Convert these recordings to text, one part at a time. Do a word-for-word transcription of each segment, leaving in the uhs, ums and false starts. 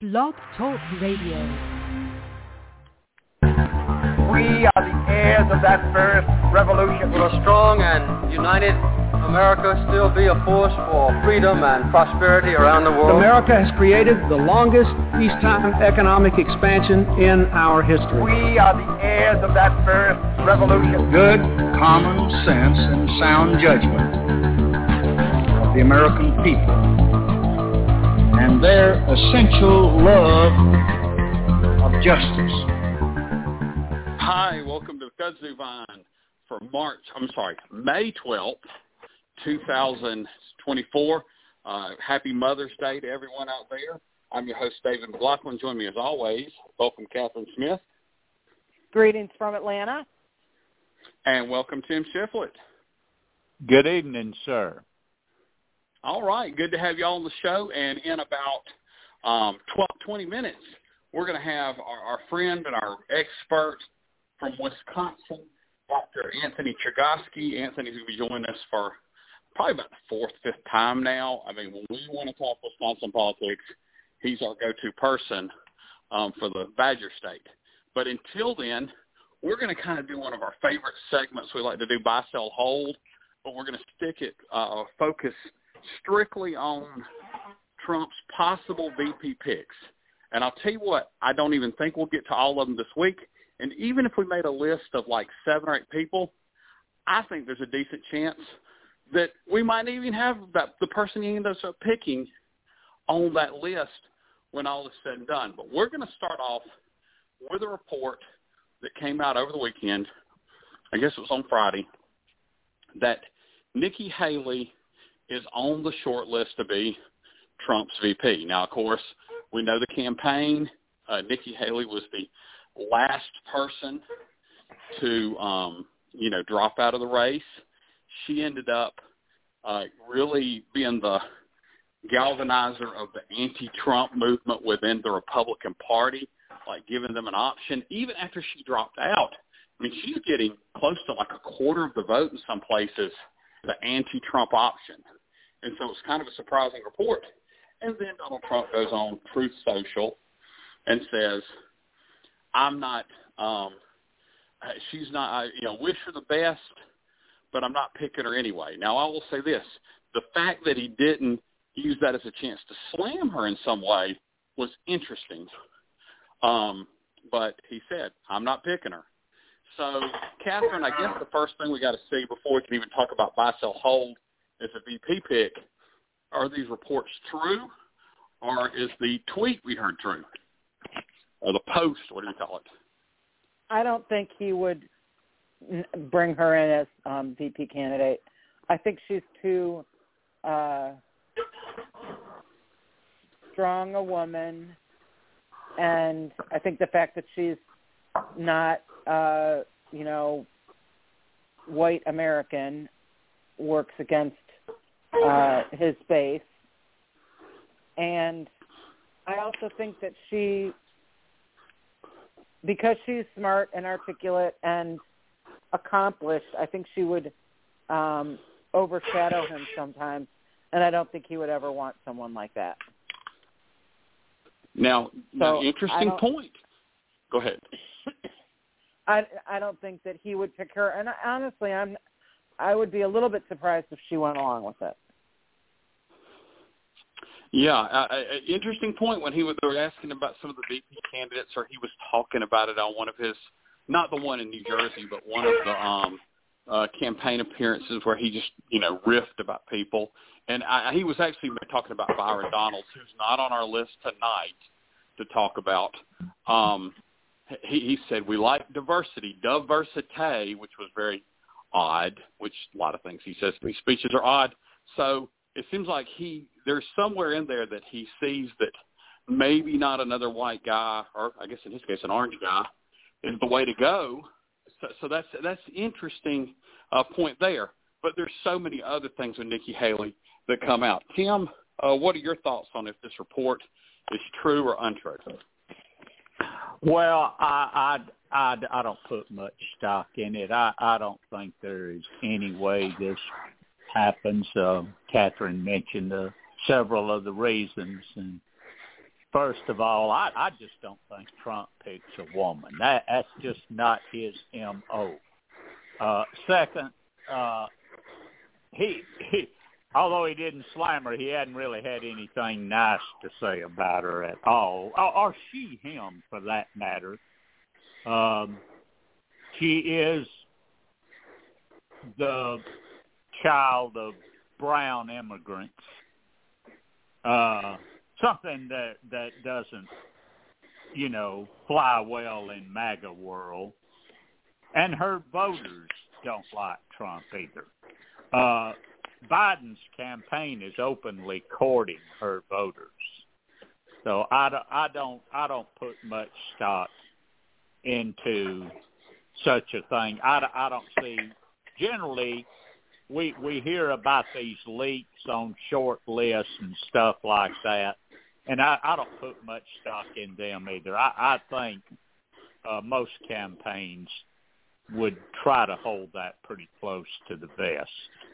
Blog Talk Radio. We are the heirs of that first revolution. Will a strong and united America still be a force for freedom and prosperity around the world? America has created the longest peacetime economic expansion in our history. We are the heirs of that first revolution. Good common sense and sound judgment of the American people and their essential love of justice. Hi, welcome to Kudzu Vine for March, I'm sorry, May twelfth, two thousand twenty-four. Uh, happy Mother's Day to everyone out there. I'm your host, David McLaughlin. Join me as always. Welcome, Catherine Smith. Greetings from Atlanta. And welcome, Tim Shiflett. Good evening, sir. All right, good to have you all on the show. And in about um, twelve, twenty minutes, we're going to have our, our friend and our expert from Wisconsin, Doctor Anthony Chergosky. Anthony's going to be joining us for probably about the fourth, fifth time now. I mean, when we want to talk Wisconsin politics, he's our go-to person um, for the Badger State. But until then, we're going to kind of do one of our favorite segments we like to do, buy, sell, hold, but we're going to stick it, uh, focus strictly on Trump's possible V P picks. And I'll tell you what, I don't even think we'll get to all of them this week. And even if we made a list of like seven or eight people, I think there's a decent chance that we might even have that the person he ends up picking on that list when all is said and done. But we're going to start off with a report that came out over the weekend, I guess it was on Friday, that Nikki Haley is on the short list to be Trump's V P. Now, of course, we know the campaign. Uh, Nikki Haley was the last person to, um, you know, drop out of the race. She ended up uh, really being the galvanizer of the anti-Trump movement within the Republican Party, like giving them an option. Even after she dropped out, I mean, she's getting close to like a quarter of the vote in some places, the anti-Trump option. And so it's kind of a surprising report. And then Donald Trump goes on Truth Social and says, I'm not, um, she's not, I, you know, wish her the best, but I'm not picking her anyway. Now, I will say this. The fact that he didn't use that as a chance to slam her in some way was interesting. Um, but he said, I'm not picking her. So, Catherine, I guess the first thing we got to see before we can even talk about buy, sell, hold is a V P pick. Are these reports true, or is the tweet we heard true? Or the post, what do you call it? I don't think he would bring her in as um, V P candidate. I think she's too uh, strong a woman, and I think the fact that she's not, uh, you know, white American works against uh, his base. And I also think that she, because she's smart and articulate and accomplished, I think she would um, overshadow him sometimes, and I don't think he would ever want someone like that. Now, So now interesting point. Go ahead. I, I don't think that he would pick her, and I, honestly, I'm I would be a little bit surprised if she went along with it. Yeah, uh, uh, interesting point when he was they were asking about some of the V P candidates, or he was talking about it on one of his, not the one in New Jersey, but one of the um, uh, campaign appearances where he just, you know, riffed about people. And I, he was actually talking about Byron Donalds, who's not on our list tonight to talk about. Um, he, he said, we like diversity, diversité, which was very odd, which a lot of things he says in these speeches are odd. So it seems like he there's somewhere in there that he sees that maybe not another white guy, or I guess in his case an orange guy, is the way to go. So, so that's that's interesting uh, point there. But there's so many other things with Nikki Haley that come out. Tim, uh, what are your thoughts on if this report is true or untrue? Well, I, I, I, I don't put much stock in it. I, I don't think there is any way this happens. Uh, Catherine mentioned uh, several of the reasons, and first of all, I, I just don't think Trump picks a woman. That that's just not his M O. Uh, second, uh, he, he although he didn't slam her, he hadn't really had anything nice to say about her at all, or, or she him for that matter. Um, she is the child of brown immigrants, uh, something that, that doesn't, you know, fly well in MAGA world. And her voters don't like Trump either. Uh, Biden's campaign is openly courting her voters. So I, I don't I don't put much stock into such a thing. I, I don't see, generally, we we hear about these leaks on short lists and stuff like that, and I, I don't put much stock in them either. I, I think uh, most campaigns would try to hold that pretty close to the vest.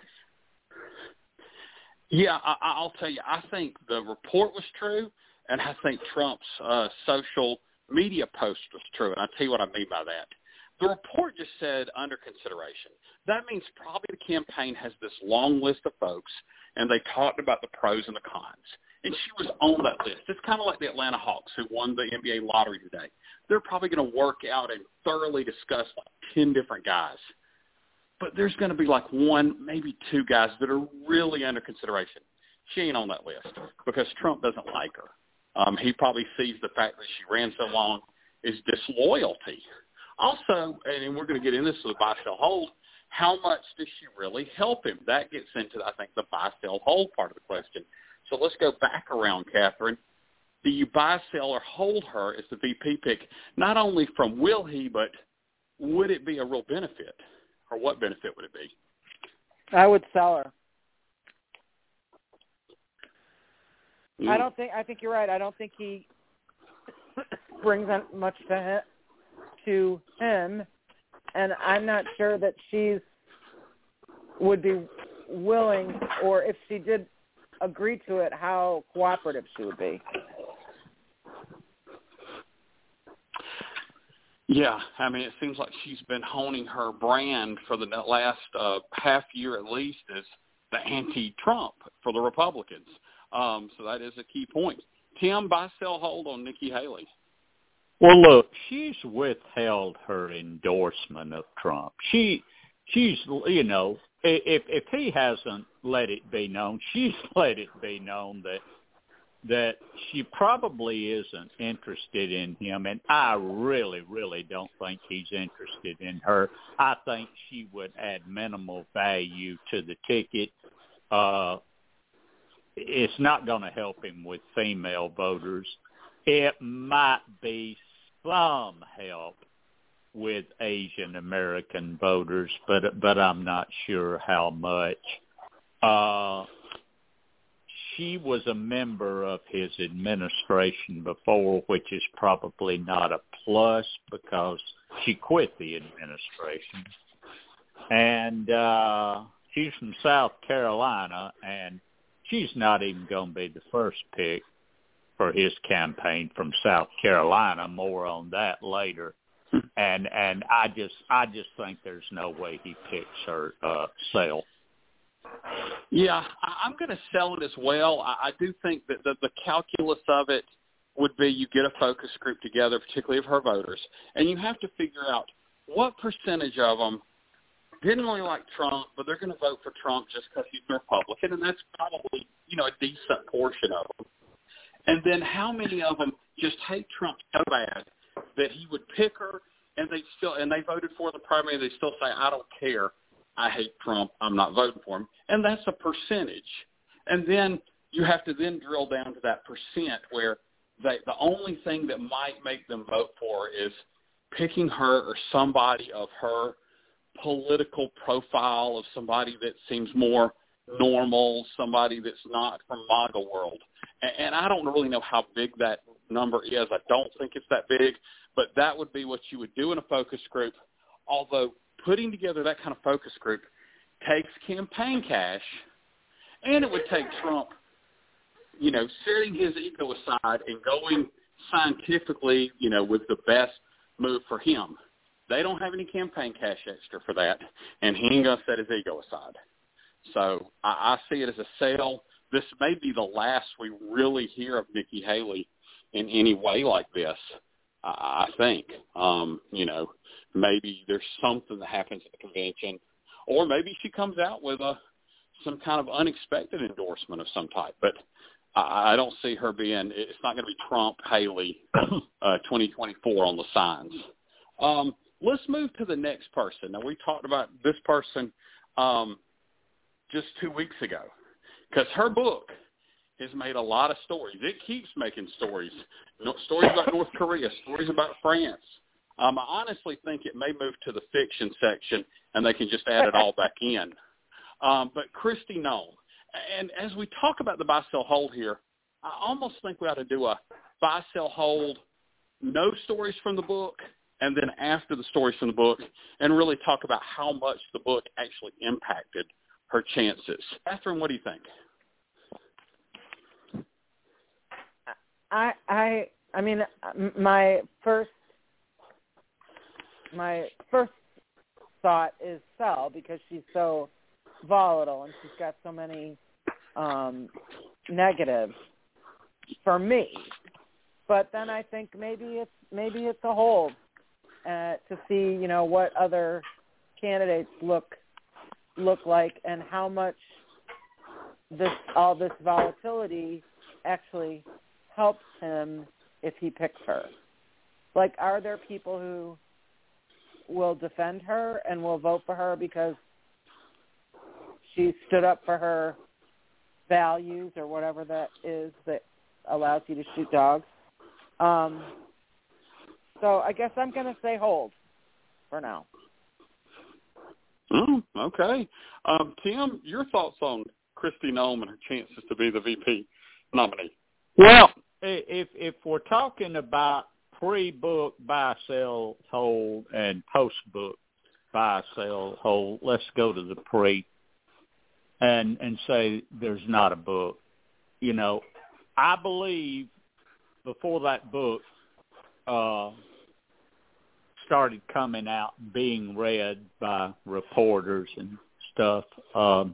Yeah, I, I'll tell you, I think the report was true, and I think Trump's uh, social media post was true, and I'll tell you what I mean by that. The report just said under consideration. That means probably the campaign has this long list of folks, and they talked about the pros and the cons. And she was on that list. It's kind of like the Atlanta Hawks who won the N B A lottery today. They're probably going to work out and thoroughly discuss like ten different guys. But there's going to be like one, maybe two guys that are really under consideration. She ain't on that list because Trump doesn't like her. Um, he probably sees the fact that she ran so long is disloyalty. Also, and we're going to get into this with buy, sell, hold, how much does she really help him? That gets into, I think, the buy, sell, hold part of the question. So let's go back around, Catherine. Do you buy, sell, or hold her as the V P pick, not only from will he, but would it be a real benefit? Or what benefit would it be? I would sell her. Mm. I don't think. I think you're right. I don't think he brings much to him, to him, and I'm not sure that she's would be willing, or if she did agree to it, how cooperative she would be. Yeah, I mean, it seems like she's been honing her brand for the last uh, half year at least as the anti-Trump for the Republicans. Um, so that is a key point. Tim, buy, sell, hold on Nikki Haley. Well, look, she's withheld her endorsement of Trump. She, she's, you know, if if he hasn't let it be known, she's let it be known that that she probably isn't interested in him, and I really, really don't think he's interested in her. I think she would add minimal value to the ticket. Uh, it's not going to help him with female voters. It might be some help with Asian American voters, but but I'm not sure how much. Uh, She was a member of his administration before, which is probably not a plus because she quit the administration. And uh, she's from South Carolina, and she's not even going to be the first pick for his campaign from South Carolina. More on that later. And and I just I just think there's no way he picks her uh, sale. Yeah, I'm going to sell it as well. I do think that the, the calculus of it would be you get a focus group together, particularly of her voters, and you have to figure out what percentage of them didn't really like Trump, but they're going to vote for Trump just because he's a Republican, and that's probably, you know, a decent portion of them. And then how many of them just hate Trump so bad that he would pick her, and they still and they voted for the primary, they still say, I don't care. I hate Trump, I'm not voting for him. And that's a percentage. And then you have to then drill down to that percent where they, the only thing that might make them vote for is picking her or somebody of her political profile, of somebody that seems more normal, somebody that's not from MAGA world. And, and I don't really know how big that number is. I don't think it's that big, but that would be what you would do in a focus group, although putting together that kind of focus group takes campaign cash, and it would take Trump you know, setting his ego aside and going scientifically, you know, with the best move for him. They don't have any campaign cash extra for that, and he ain't going to set his ego aside. So I, I see it as a sale. This may be the last we really hear of Nikki Haley in any way like this, I, I think. Um, you know, maybe there's something that happens at the convention, or maybe she comes out with a some kind of unexpected endorsement of some type. But I, I don't see her being – it's not going to be Trump, Haley, uh, twenty twenty-four on the signs. Um, let's move to the next person. Now, we talked about this person um, just two weeks ago because her book has made a lot of stories. It keeps making stories, you know, stories about North Korea, stories about France. Um, I honestly think it may move to the fiction section, and they can just add it all back in. Um, but Kristi Noem, and as we talk about the buy, sell, hold here, I almost think we ought to do a buy, sell, hold, no stories from the book, and then after the stories from the book, and really talk about how much the book actually impacted her chances. Catherine, what do you think? I I I mean, my first my first thought is sell because she's so volatile and she's got so many um, negatives for me. But then I think maybe it's maybe it's a hold uh, to see, you know, what other candidates look look like and how much this all this volatility actually helps him if he picks her. Like, are there people who will defend her and will vote for her because she stood up for her values or whatever that is that allows you to shoot dogs? Um, so I guess I'm going to say hold for now. Mm, okay. Um, Tim, your thoughts on Kristi Noem and her chances to be the V P nominee? Well, if if we're talking about pre-book buy, sell, hold, and post-book buy, sell, hold, let's go to the pre and and say there's not a book. You know, I believe before that book uh, started coming out, being read by reporters and stuff, um,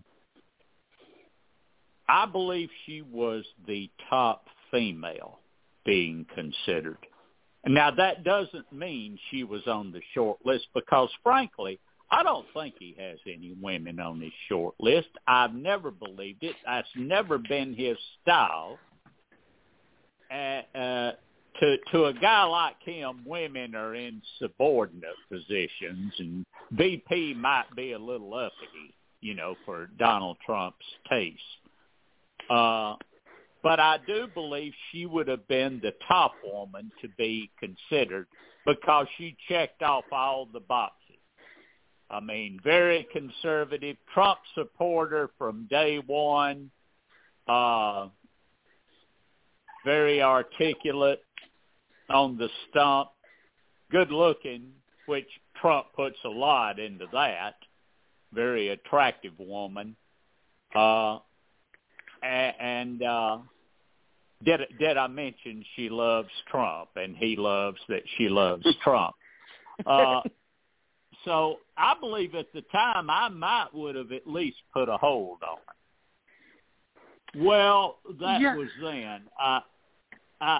I believe she was the top female being considered. Now, that doesn't mean she was on the short list because, frankly, I don't think he has any women on his short list. I've never believed it. That's never been his style. Uh, uh, to to a guy like him, women are in subordinate positions, and V P might be a little uppity, you know, for Donald Trump's taste. Uh, but I do believe she would have been the top woman to be considered because she checked off all the boxes. I mean, very conservative, Trump supporter from day one, uh, very articulate on the stump, good looking, which Trump puts a lot into that, very attractive woman. Uh, and uh, did, did I mention she loves Trump and he loves that she loves Trump? Uh, so I believe at the time I might would have at least put a hold on her. Well, that yeah. was then. I, I,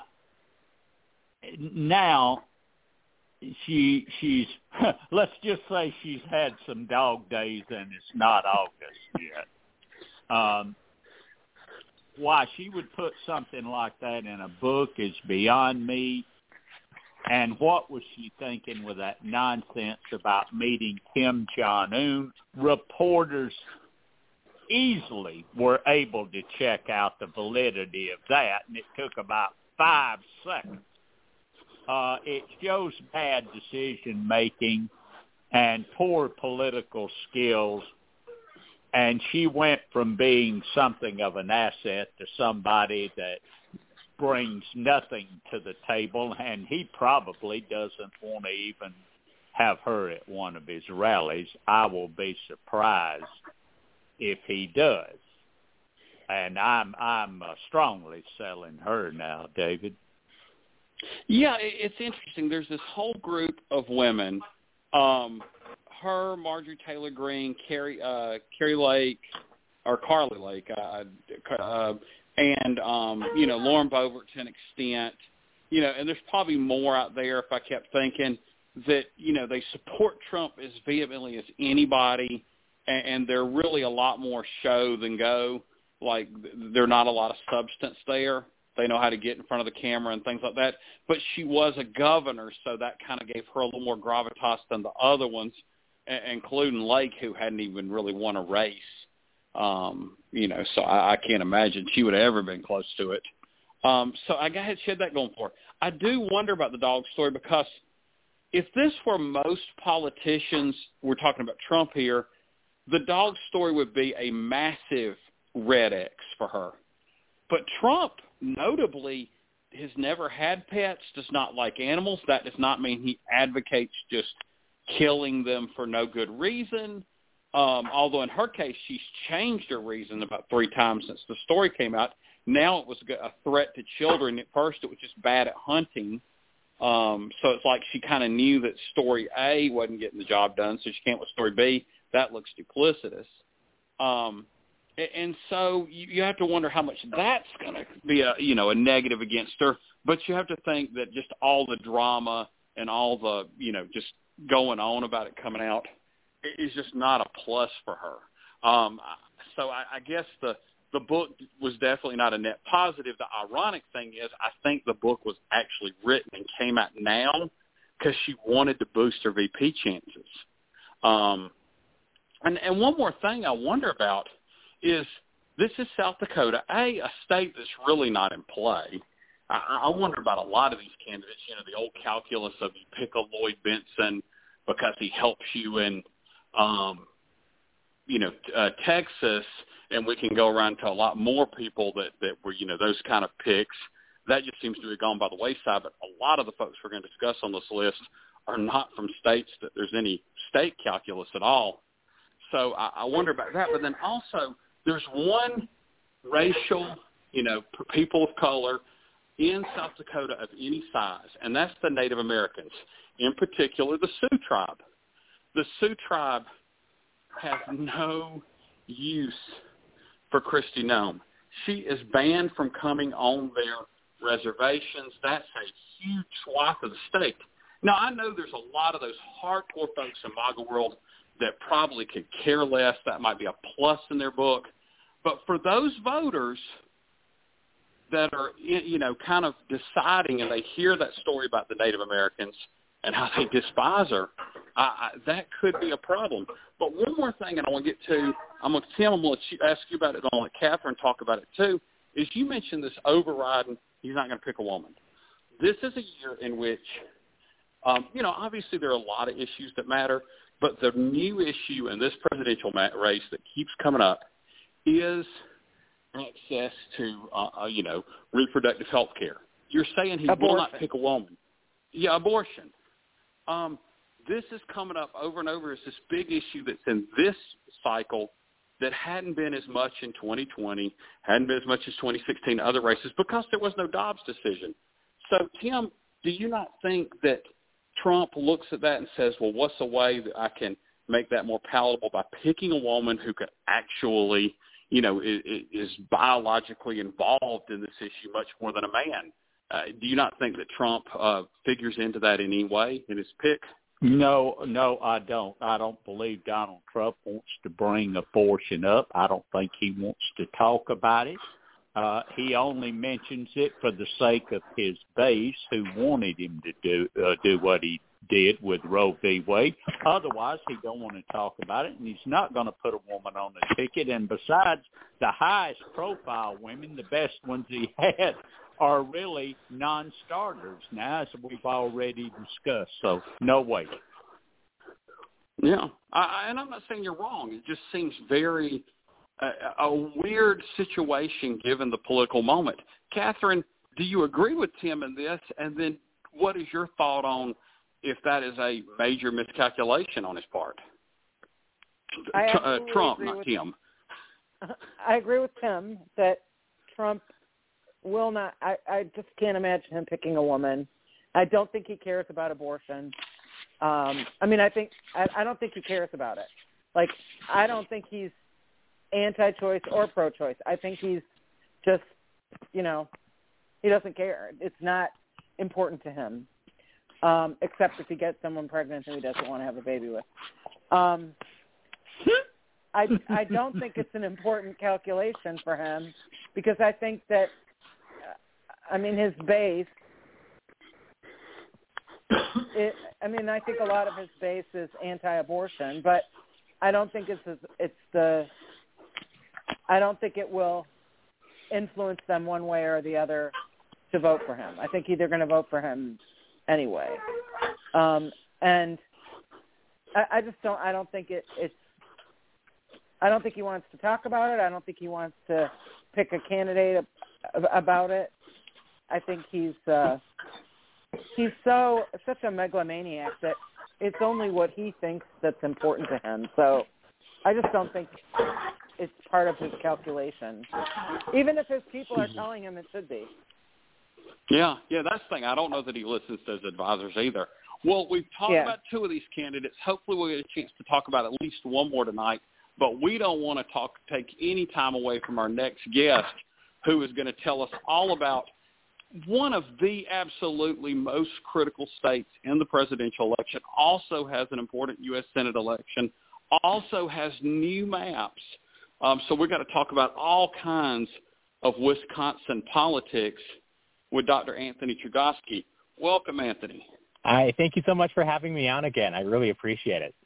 now she she's let's just say she's had some dog days and it's not August yet. Um, why she would put something like that in a book is beyond me. And what was she thinking with that nonsense about meeting Kim Jong-un? Reporters easily were able to check out the validity of that, and it took about five seconds. Uh, it shows bad decision-making and poor political skills, and she went from being something of an asset to somebody that brings nothing to the table, and he probably doesn't want to even have her at one of his rallies. I will be surprised if he does. and I'm I'm uh, strongly selling her now, David. Yeah, it's interesting. There's this whole group of women, um, her, Marjorie Taylor Greene, Carrie, uh, Carrie Lake, or Carly Lake, uh, uh, and, um, you know, Lauren Boebert to an extent, you know, and there's probably more out there if I kept thinking that, you know, they support Trump as vehemently as anybody, and, and they're really a lot more show than go. Like, there's not a lot of substance there. They know how to get in front of the camera and things like that. But she was a governor, so that kind of gave her a little more gravitas than the other ones, including Lake, who hadn't even really won a race. Um, you know, so I, I can't imagine she would have ever been close to it. Um, so I had she had that going for her. I do wonder about the dog story, because if this were most politicians, we're talking about Trump here, the dog story would be a massive red X for her. But Trump, notably, has never had pets, does not like animals. That does not mean he advocates just killing them for no good reason. Um, although in her case, she's changed her reason about three times since the story came out. Now it was a threat to children. At first, it was just bad at hunting. Um, so it's like she kind of knew that story A wasn't getting the job done, so she came with story B. That looks duplicitous. Um, and so you, you have to wonder how much that's going to be a, you know, a negative against her. But you have to think that just all the drama and all the, you know, just going on about it coming out is just not a plus for her. Um, so I, I guess the, the book was definitely not a net positive. The ironic thing is I think the book was actually written and came out now because she wanted to boost her V P chances. Um, and, and one more thing I wonder about is this is South Dakota, A, a state that's really not in play. I, I wonder about a lot of these candidates, you know, the old calculus of you pick a Lloyd Bentsen because he helps you in, um, you know, uh, Texas, and we can go around to a lot more people that, that were, you know, those kind of picks. That just seems to have gone by the wayside. But a lot of the folks we're going to discuss on this list are not from states that there's any state calculus at all. So I, I wonder about that. But then also there's one racial, you know, people of color in South Dakota of any size, and that's the Native Americans, in particular the Sioux tribe. The Sioux tribe has no use for Kristi Noem. She is banned from coming on their reservations. That's a huge swath of the state. Now, I know there's a lot of those hardcore folks in MAGA world that probably could care less. That might be a plus in their book. But for those voters that are, you know, kind of deciding, and they hear that story about the Native Americans and how they despise her, I, I, that could be a problem. But one more thing, and I want to get to, I'm going to, Tim, I'm going to ask you about it, and I'll let Catherine talk about it too, is you mentioned this overriding, he's not going to pick a woman. This is a year in which, um, you know, obviously there are a lot of issues that matter, but the new issue in this presidential race that keeps coming up is access to, uh, you know, reproductive health care. You're saying he abortion. will not pick a woman. Yeah, abortion. Um, this is coming up over and over as this big issue that's in this cycle that hadn't been as much in twenty twenty, hadn't been as much as twenty sixteen, other races, because there was no Dobbs decision. So, Tim, do you not think that Trump looks at that and says, well, what's a way that I can make that more palatable by picking a woman who could actually, you know, is, is biologically involved in this issue much more than a man? Uh, do you not think that Trump uh, figures into that in any way in his pick? No, no, I don't. I don't believe Donald Trump wants to bring abortion up. I don't think he wants to talk about it. Uh, he only mentions it for the sake of his base, who wanted him to do uh, do what he did with Roe v. Wade. Otherwise, he don't want to talk about it, and he's not going to put a woman on the ticket. And besides, the highest profile women, the best ones he had, are really non-starters now, as we've already discussed. So, no way. Yeah, I, and I'm not saying you're wrong. It just seems very uh, a weird situation given the political moment. Catherine, do you agree with Tim in this? And then what is your thought on if that is a major miscalculation on his part? I uh, Trump, agree not with, Tim. I agree with Tim that Trump will not. I, I just can't imagine him picking a woman. I don't think he cares about abortion. Um, I mean, I think I, I don't think he cares about it. Like, I don't think he's anti-choice or pro-choice. I think he's just, you know, he doesn't care. It's not important to him, um, except if he gets someone pregnant who he doesn't want to have a baby with. Um, I, I don't think it's an important calculation for him because I think that, I mean, his base, it, I mean, I think a lot of his base is anti-abortion, but I don't think it's it's the, I don't think it will influence them one way or the other to vote for him. I think they're going to vote for him anyway. Um, and I, I just don't, I don't think it, it's, I don't think he wants to talk about it. I don't think he wants to pick a candidate about it. I think he's, uh, he's so, such a megalomaniac that it's only what he thinks that's important to him. So I just don't think it's part of his calculation, even if his people are telling him it should be. Yeah, yeah, that's the thing. I don't know that he listens to his advisors either. Well, we've talked yeah. about two of these candidates. Hopefully we'll get a chance to talk about at least one more tonight, but we don't want to talk take any time away from our next guest, who is going to tell us all about one of the absolutely most critical states in the presidential election, also has an important U S Senate election, also has new maps. Um, so we're going to talk about all kinds of Wisconsin politics with Doctor Anthony Chergosky. Welcome, Anthony. Hi, thank you so much for having me on again. I really appreciate it.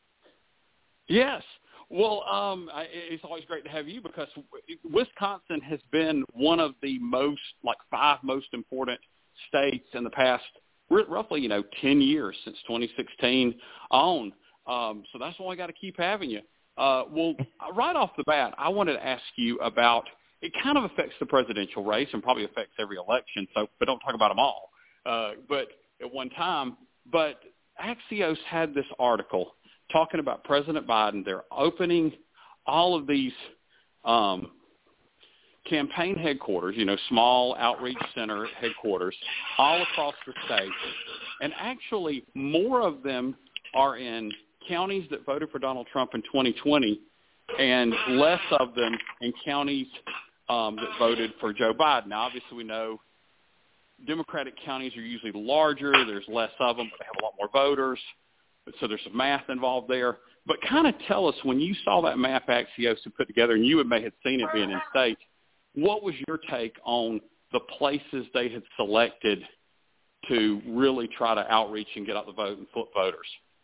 Yes. Well, um, I, it's always great to have you because Wisconsin has been one of the most, like five most important states in the past, roughly, you know, ten years since twenty sixteen on. Um, so that's why I got to keep having you. Uh, well, right off the bat, I wanted to ask you about, it kind of affects the presidential race and probably affects every election, so but don't talk about them all. Uh, but at one time, but Axios had this article talking about President Biden. They're opening all of these um, campaign headquarters, you know, small outreach center headquarters all across the state. And actually more of them are in counties that voted for Donald Trump in twenty twenty and less of them in counties um, that voted for Joe Biden. Now, obviously, we know Democratic counties are usually larger. There's less of them, but they have a lot more voters. So there's some math involved there. But kind of tell us, when you saw that map Axios had put together, and you may have seen it being in states, what was your take on the places they had selected to really try to outreach and get out the vote and foot voters?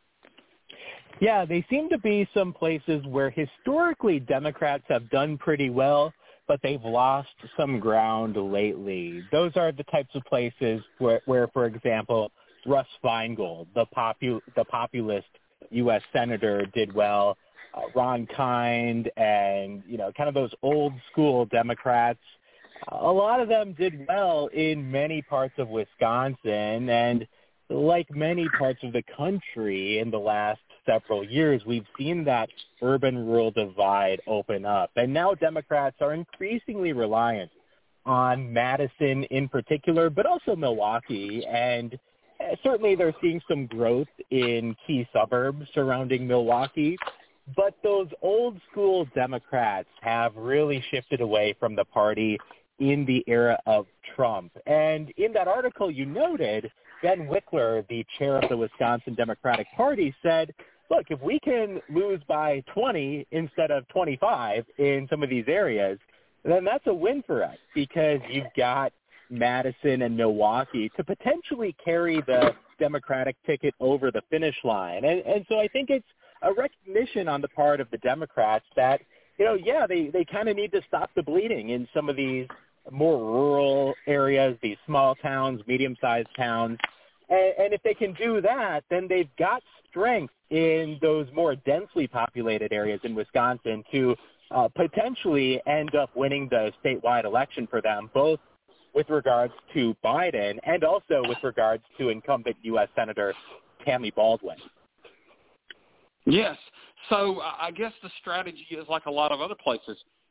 Yeah, they seem to be some places where historically Democrats have done pretty well, but they've lost some ground lately. Those are the types of places where, where for example, Russ Feingold, the popu- the populist U S senator, did well. Uh, Ron Kind and, you know, kind of those old school Democrats, a lot of them did well in many parts of Wisconsin. And like many parts of the country in the last several years, we've seen that urban-rural divide open up. And now Democrats are increasingly reliant on Madison in particular, but also Milwaukee. And certainly they're seeing some growth in key suburbs surrounding Milwaukee. But those old-school Democrats have really shifted away from the party in the era of Trump. And in that article you noted, Ben Wickler, the chair of the Wisconsin Democratic Party, said, look, if we can lose by twenty instead of twenty-five in some of these areas, then that's a win for us because you've got Madison and Milwaukee to potentially carry the Democratic ticket over the finish line. And, and so I think it's a recognition on the part of the Democrats that, you know, yeah, they, they kind of need to stop the bleeding in some of these more rural areas, these small towns, medium-sized towns. And, and if they can do that, then they've got strength in those more densely populated areas in Wisconsin to uh, potentially end up winning the statewide election for them, both with regards to Biden and also with regards to incumbent U S Senator Tammy Baldwin. Yes. So I guess the strategy is like a lot of other places.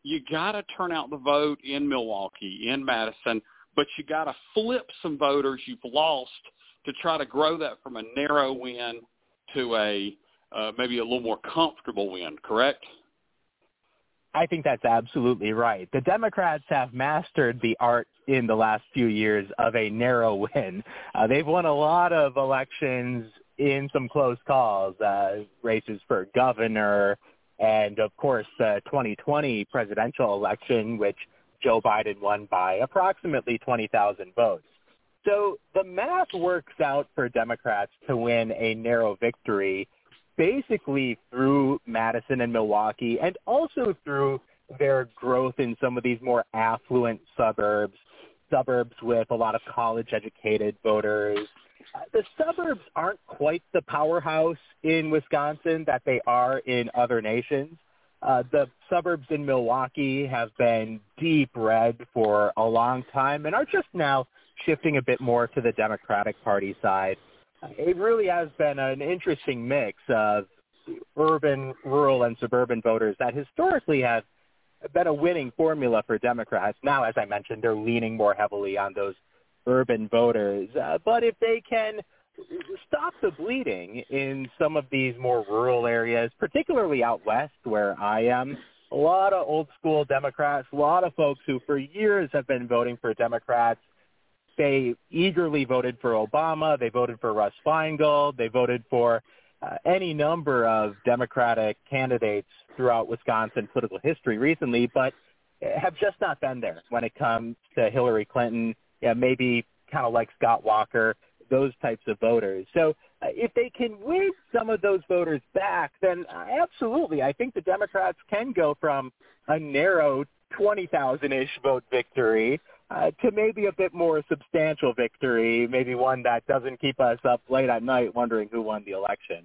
you got to turn out the vote in Milwaukee, in Madison, but you got to flip some voters you've lost to try to grow that from a narrow win to a uh, maybe a little more comfortable win, correct? I think that's absolutely right. The Democrats have mastered the art in the last few years of a narrow win. Uh, they've won a lot of elections in some close calls, uh, races for governor, and, of course, the twenty twenty presidential election, which Joe Biden won by approximately twenty thousand votes. So the math works out for Democrats to win a narrow victory basically through Madison and Milwaukee, and also through their growth in some of these more affluent suburbs, suburbs with a lot of college-educated voters. Uh, the suburbs aren't quite the powerhouse in Wisconsin that they are in other nations. Uh, the suburbs in Milwaukee have been deep red for a long time and are just now shifting a bit more to the Democratic Party side. It really has been an interesting mix of urban, rural, and suburban voters that historically have been a winning formula for Democrats. Now, as I mentioned, they're leaning more heavily on those urban voters. Uh, but if they can stop the bleeding in some of these more rural areas, particularly out west where I am, a lot of old school Democrats, a lot of folks who for years have been voting for Democrats. They eagerly voted for Obama. They voted for Russ Feingold. They voted for uh, any number of Democratic candidates throughout Wisconsin political history recently, but have just not been there when it comes to Hillary Clinton, yeah, maybe kind of like Scott Walker, those types of voters. So uh, if they can win some of those voters back, then uh, absolutely, I think the Democrats can go from a narrow twenty thousand-ish vote victory Uh, to maybe a bit more substantial victory, maybe one that doesn't keep us up late at night wondering who won the election.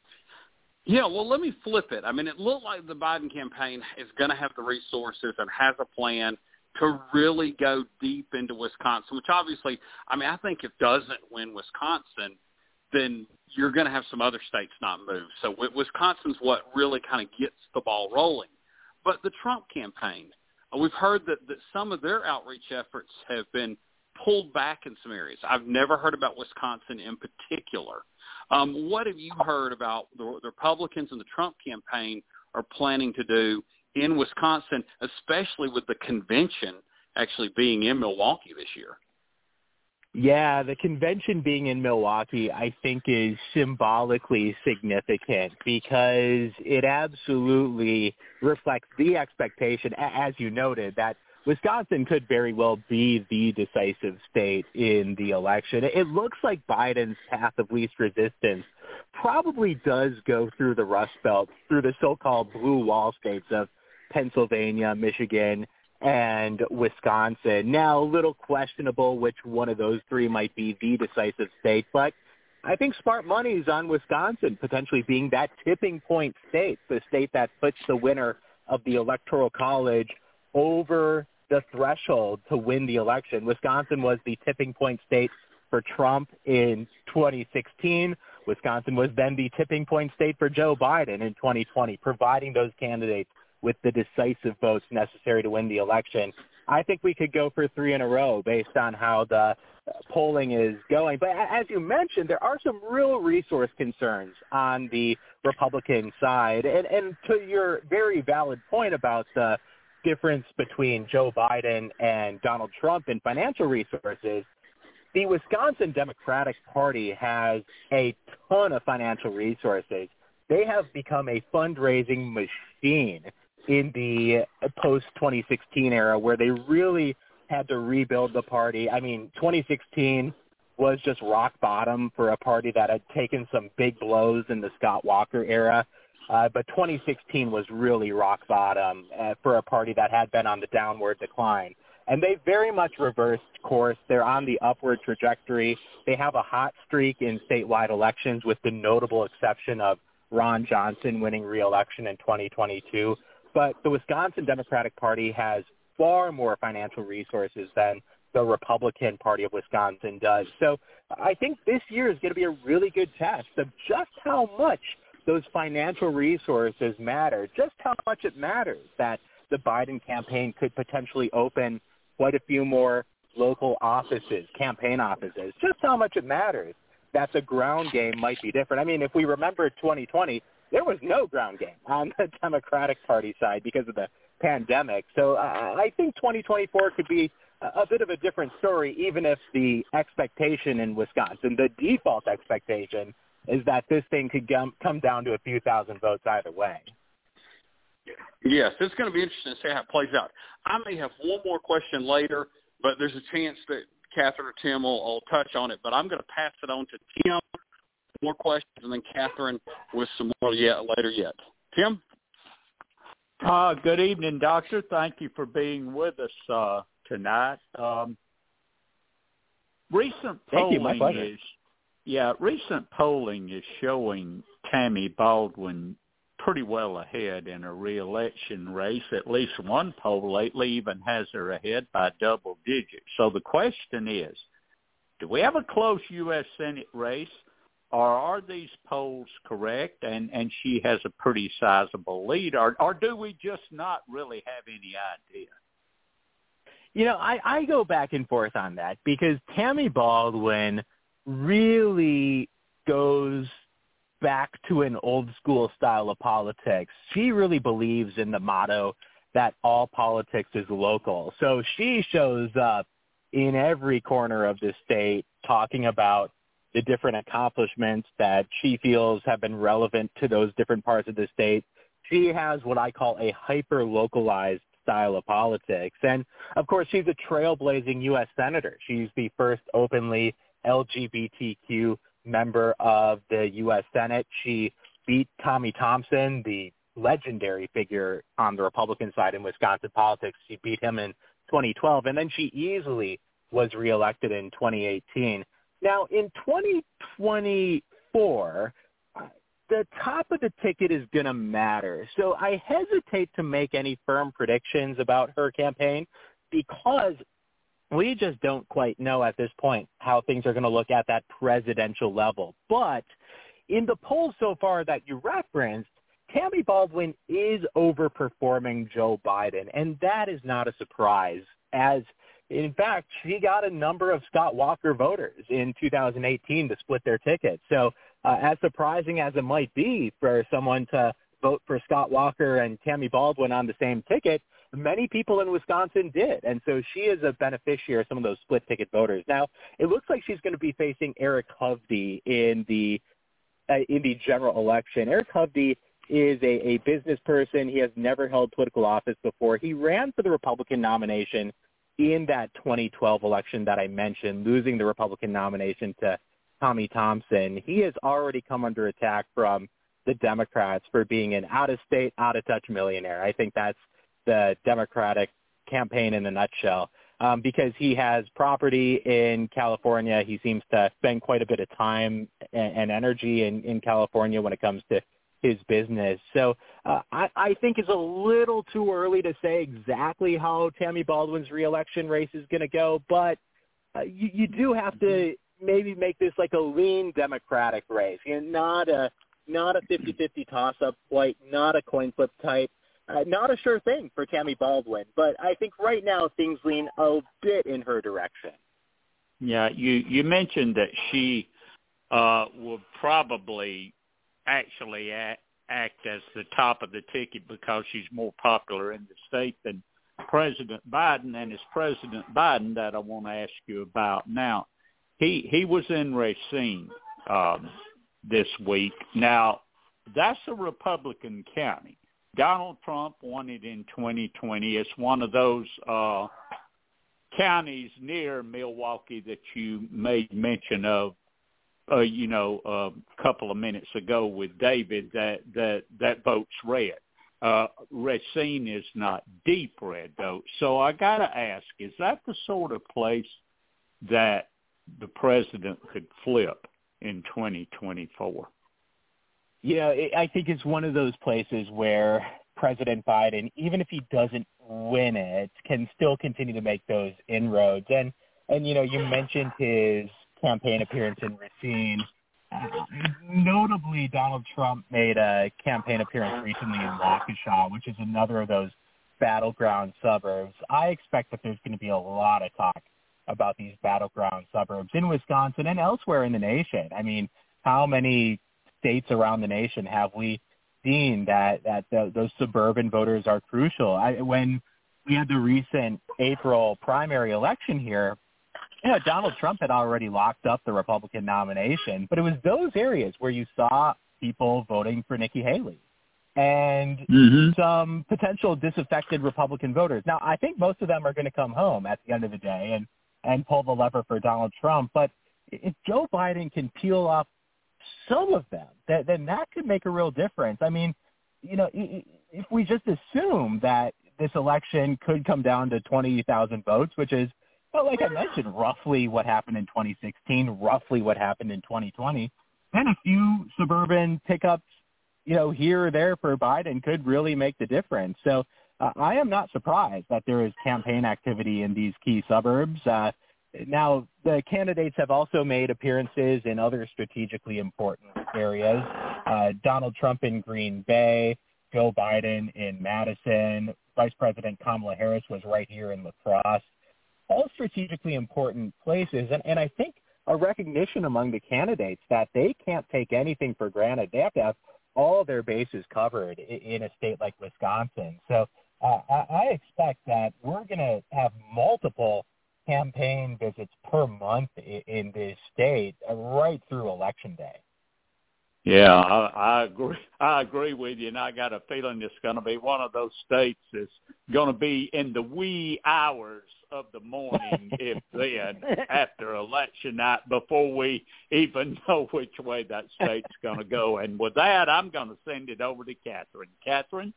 Yeah, well, let me flip it. I mean, it looked like the Biden campaign is going to have the resources and has a plan to really go deep into Wisconsin, which obviously, I mean, I think if it doesn't win Wisconsin, then you're going to have some other states not move. So Wisconsin's what really kind of gets the ball rolling. But the Trump campaign, we've heard that, that some of their outreach efforts have been pulled back in some areas. I've never heard about Wisconsin in particular. Um, what have you heard about the, the Republicans and the Trump campaign are planning to do in Wisconsin, especially with the convention actually being in Milwaukee this year? Yeah, the convention being in Milwaukee, I think, is symbolically significant because it absolutely reflects the expectation, as you noted, that Wisconsin could very well be the decisive state in the election. It looks like Biden's path of least resistance probably does go through the Rust Belt, through the so-called blue wall states of Pennsylvania, Michigan, and Wisconsin. Now, a little questionable which one of those three might be the decisive state, but I think smart money is on Wisconsin potentially being that tipping point state, the state that puts the winner of the Electoral College over the threshold to win the election. Wisconsin was the tipping point state for Trump in twenty sixteen. Wisconsin was then the tipping point state for Joe Biden in twenty twenty, providing those candidates with the decisive votes necessary to win the election. I think we could go for three in a row based on how the polling is going. But as you mentioned, there are some real resource concerns on the Republican side. And, and to your very valid point about the difference between Joe Biden and Donald Trump in financial resources, the Wisconsin Democratic Party has a ton of financial resources. They have become a fundraising machine in the post twenty sixteen era where they really had to rebuild the party. I mean, twenty sixteen was just rock bottom for a party that had taken some big blows in the Scott Walker era. Uh, but twenty sixteen was really rock bottom uh, for a party that had been on the downward decline. And they very much reversed course. They're on the upward trajectory. They have a hot streak in statewide elections with the notable exception of Ron Johnson winning re-election in twenty twenty-two. But the Wisconsin Democratic Party has far more financial resources than the Republican Party of Wisconsin does. So I think this year is going to be a really good test of just how much those financial resources matter, just how much it matters that the Biden campaign could potentially open quite a few more local offices, campaign offices. Just how much it matters that the ground game might be different. I mean, if we remember twenty twenty, there was no ground game on the Democratic Party side because of the pandemic. So uh, I think twenty twenty-four could be a, a bit of a different story, even if the expectation in Wisconsin, the default expectation, is that this thing could come, come down to a few thousand votes either way. Yes, it's going to be interesting to see how it plays out. I may have one more question later, but there's a chance that Catherine or Tim will, will touch on it. But I'm going to pass it on to Tim. More questions, and then Catherine with some more yet later yet. Tim? Uh, good evening, Doctor. Thank you for being with us uh, tonight. Um, recent Thank you. polling My pleasure. is, yeah, recent polling is showing Tammy Baldwin pretty well ahead in a re-election race. At least one poll lately even has her ahead by double digits. So the question is, do we have a close U S Senate race, or are these polls correct and, and she has a pretty sizable lead, or, or do we just not really have any idea? You know, I, I go back and forth on that because Tammy Baldwin really goes back to an old school style of politics. She really believes in the motto that all politics is local. So she shows up in every corner of the state talking about the different accomplishments that she feels have been relevant to those different parts of the state. She has what I call a hyper-localized style of politics. And, of course, she's a trailblazing U S senator. She's the first openly L G B T Q member of the U S Senate. She beat Tommy Thompson, the legendary figure on the Republican side in Wisconsin politics. She beat him in twenty twelve, and then she easily was reelected in twenty eighteen. Now, in twenty twenty-four, the top of the ticket is going to matter. So I hesitate to make any firm predictions about her campaign because we just don't quite know at this point how things are going to look at that presidential level. But in the polls so far that you referenced, Tammy Baldwin is overperforming Joe Biden, and that is not a surprise, as in fact, she got a number of Scott Walker voters in two thousand eighteen to split their ticket. So uh, as surprising as it might be for someone to vote for Scott Walker and Tammy Baldwin on the same ticket, many people in Wisconsin did. And so she is a beneficiary of some of those split ticket voters. Now, it looks like she's going to be facing Eric Hovde in the uh, in the general election. Eric Hovde is a, a business person. He has never held political office before. He ran for the Republican nomination in that twenty twelve election that I mentioned, losing the Republican nomination to Tommy Thompson. He has already come under attack from the Democrats for being an out-of-state, out-of-touch millionaire. I think that's the Democratic campaign in a nutshell, um, because he has property in California. He seems to spend quite a bit of time and, and energy in, in California when it comes to his business. So uh, I, I think it's a little too early to say exactly how Tammy Baldwin's reelection race is going to go, but uh, you, you do have to maybe make this like a lean Democratic race, and not a not a fifty-fifty toss-up quite, not a coin flip type. Uh, not a sure thing for Tammy Baldwin, but I think right now things lean a bit in her direction. Yeah, you, you mentioned that she uh, will probably actually act, act as the top of the ticket because she's more popular in the state than President Biden, and it's President Biden that I want to ask you about now. He he was in Racine um, this week. Now, that's a Republican county. Donald Trump won it in twenty twenty. It's one of those uh, counties near Milwaukee that you made mention of, uh, you know, a couple of minutes ago with David, that that, that votes red. Uh, Racine is not deep red, though. So I got to ask, is that the sort of place that the president could flip in twenty twenty-four? Yeah, I think it's one of those places where President Biden, even if he doesn't win it, can still continue to make those inroads. And, and you know, you mentioned his campaign appearance in Racine. Uh, notably, Donald Trump made a campaign appearance recently in Waukesha, which is another of those battleground suburbs, I expect that there's going to be a lot of talk about these battleground suburbs in Wisconsin and elsewhere in the nation. I mean, how many states around the nation have we seen that, that the, those suburban voters are crucial? I, when we had the recent April primary election here, you know, Donald Trump had already locked up the Republican nomination, but it was those areas where you saw people voting for Nikki Haley and mm-hmm. some potential disaffected Republican voters. Now, I think most of them are going to come home at the end of the day and, and pull the lever for Donald Trump. But if Joe Biden can peel off some of them, that, then that could make a real difference. I mean, you know, if we just assume that this election could come down to twenty thousand votes, which is, well, like I mentioned, roughly what happened in twenty sixteen, roughly what happened in twenty twenty, then a few suburban pickups, you know, here or there for Biden could really make the difference. So uh, I am not surprised that there is campaign activity in these key suburbs. Uh, now, the candidates have also made appearances in other strategically important areas. Uh, Donald Trump in Green Bay, Joe Biden in Madison, Vice President Kamala Harris was right here in La Crosse. All strategically important places, and, and I think a recognition among the candidates that they can't take anything for granted. They have to have all their bases covered in, in a state like Wisconsin. So uh, I, I expect that we're going to have multiple campaign visits per month in, in this state uh, right through Election Day. Yeah, I, I agree. I agree with you, and I got a feeling it's going to be one of those states that's going to be in the wee hours of the morning, if then, after election night, before we even know which way that state's going to go. And with that, I'm going to send it over to Catherine. Catherine?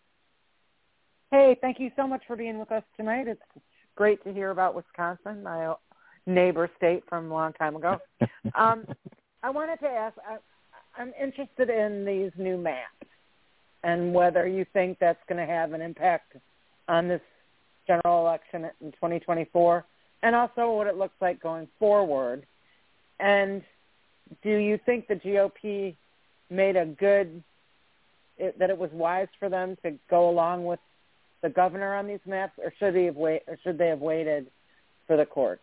Hey, thank you so much for being with us tonight. It's great to hear about Wisconsin, my neighbor state from a long time ago. Um, I wanted to ask, I, I'm interested in these new maps and whether you think that's going to have an impact on this general election in twenty twenty-four, and also what it looks like going forward. And do you think the G O P made a good, it, that it was wise for them to go along with the governor on these maps, or should they have wait, or should they have waited for the courts?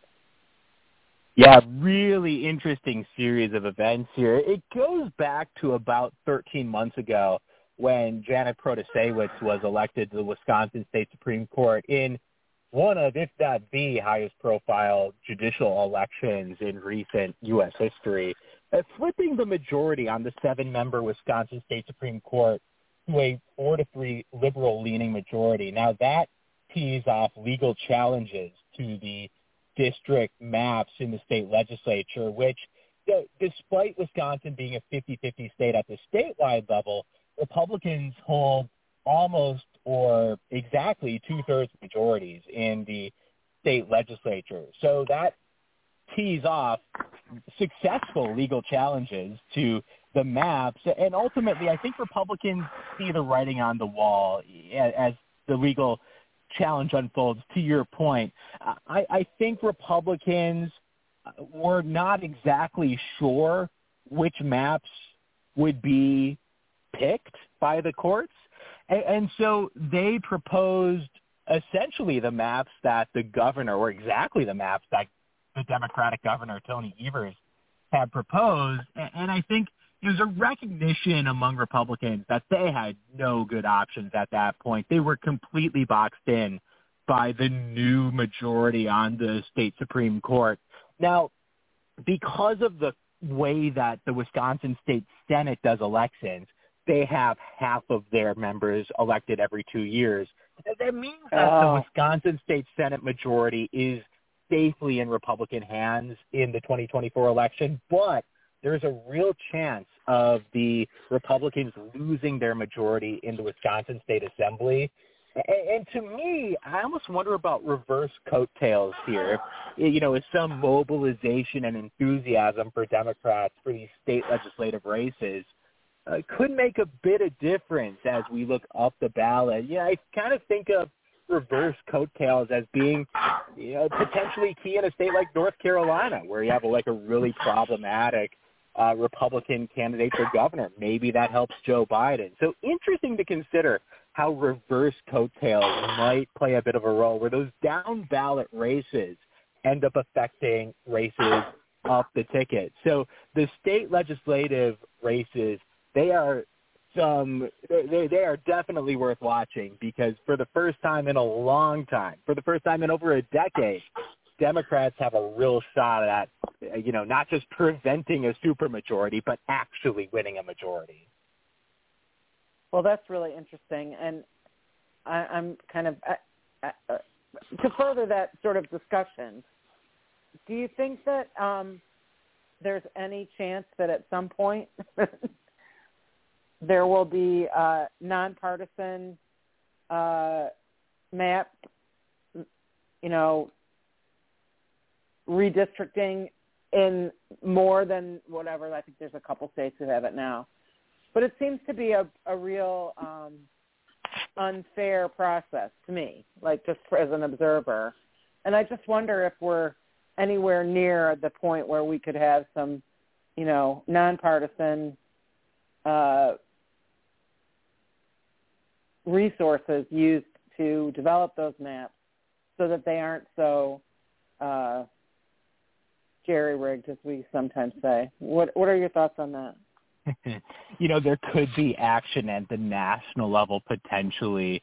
Yeah, really interesting series of events here. It goes back to about thirteen months ago when Janet Protasiewicz was elected to the Wisconsin State Supreme Court in one of, if not the highest profile judicial elections in recent U S history, uh, flipping the majority on the seven-member Wisconsin State Supreme Court to a four to three liberal-leaning majority. Now, that tees off legal challenges to the district maps in the state legislature, which, you know, despite Wisconsin being a fifty-fifty state at the statewide level, Republicans hold almost or exactly two-thirds majorities in the state legislature. So that tees off successful legal challenges to the maps. And ultimately, I think Republicans see the writing on the wall as the legal challenge unfolds. To your point, I, I think Republicans were not exactly sure which maps would be picked by the courts. And, and so they proposed essentially the maps that the governor, or exactly the maps that the Democratic governor, Tony Evers, had proposed. And, and I think there's a recognition among Republicans that they had no good options at that point. They were completely boxed in by the new majority on the state Supreme Court. Now, because of the way that the Wisconsin State Senate does elections, they have half of their members elected every two years. That means that oh. the Wisconsin State Senate majority is safely in Republican hands in the twenty twenty-four election, but there's a real chance of the Republicans losing their majority in the Wisconsin State Assembly. And, and to me, I almost wonder about reverse coattails here. You know, is some mobilization and enthusiasm for Democrats for these state legislative races uh, could make a bit of difference as we look up the ballot. Yeah, I kind of think of reverse coattails as being, you know, potentially key in a state like North Carolina, where you have a, like a really problematic uh, Republican candidate for governor. Maybe that helps Joe Biden. So interesting to consider how reverse coattails might play a bit of a role, where those down ballot races end up affecting races up the ticket. So the state legislative races, they are some they they are definitely worth watching, because for the first time in a long time, for the first time in over a decade, Democrats have a real shot at, you know, not just preventing a supermajority, but actually winning a majority. Well, that's really interesting, and I, I'm kind of uh, uh, to further that sort of discussion. Do you think that um, there's any chance that at some point there will be a nonpartisan uh, map, you know, redistricting in more than whatever? I think there's a couple states who have it now. But it seems to be a, a real um, unfair process to me, like just for, as an observer. And I just wonder if we're anywhere near the point where we could have some, you know, nonpartisan uh, resources used to develop those maps so that they aren't so uh, jerry-rigged, as we sometimes say. What What are your thoughts on that? You know, there could be action at the national level potentially.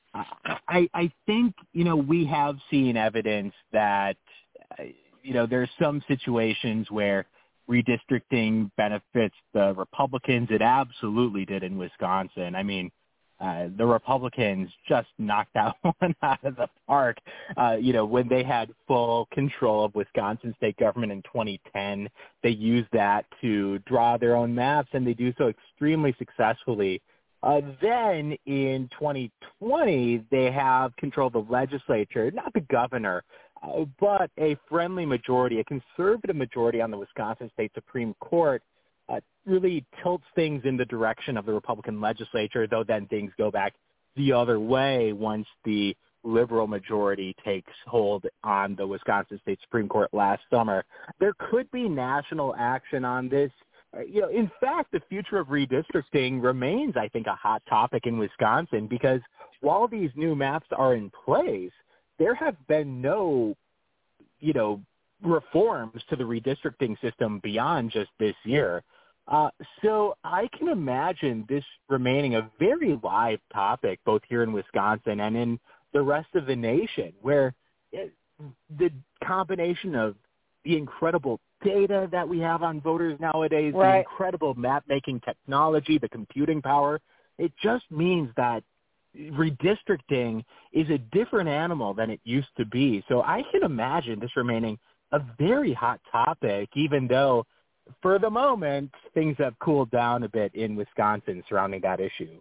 I, I think, you know, we have seen evidence that, you know, there's some situations where redistricting benefits the Republicans. It absolutely did in Wisconsin. I mean, uh, the Republicans just knocked that one out of the park. Uh, you know, when they had full control of Wisconsin state government in twenty ten, they used that to draw their own maps, and they do so extremely successfully. Uh, then in twenty twenty, they have control of the legislature, not the governor, uh, but a friendly majority, a conservative majority on the Wisconsin State Supreme Court. Uh, really tilts things in the direction of the Republican legislature, though then things go back the other way once the liberal majority takes hold on the Wisconsin State Supreme Court last summer. There could be national action on this. Uh, you know, in fact, the future of redistricting remains, I think, a hot topic in Wisconsin, because while these new maps are in place, there have been no, you know, reforms to the redistricting system beyond just this year. Uh, so I can imagine this remaining a very live topic both here in Wisconsin and in the rest of the nation, where it, the combination of the incredible data that we have on voters nowadays, right, the incredible map-making technology, the computing power, it just means that redistricting is a different animal than it used to be. So I can imagine this remaining a very hot topic, even though for the moment things have cooled down a bit in Wisconsin surrounding that issue.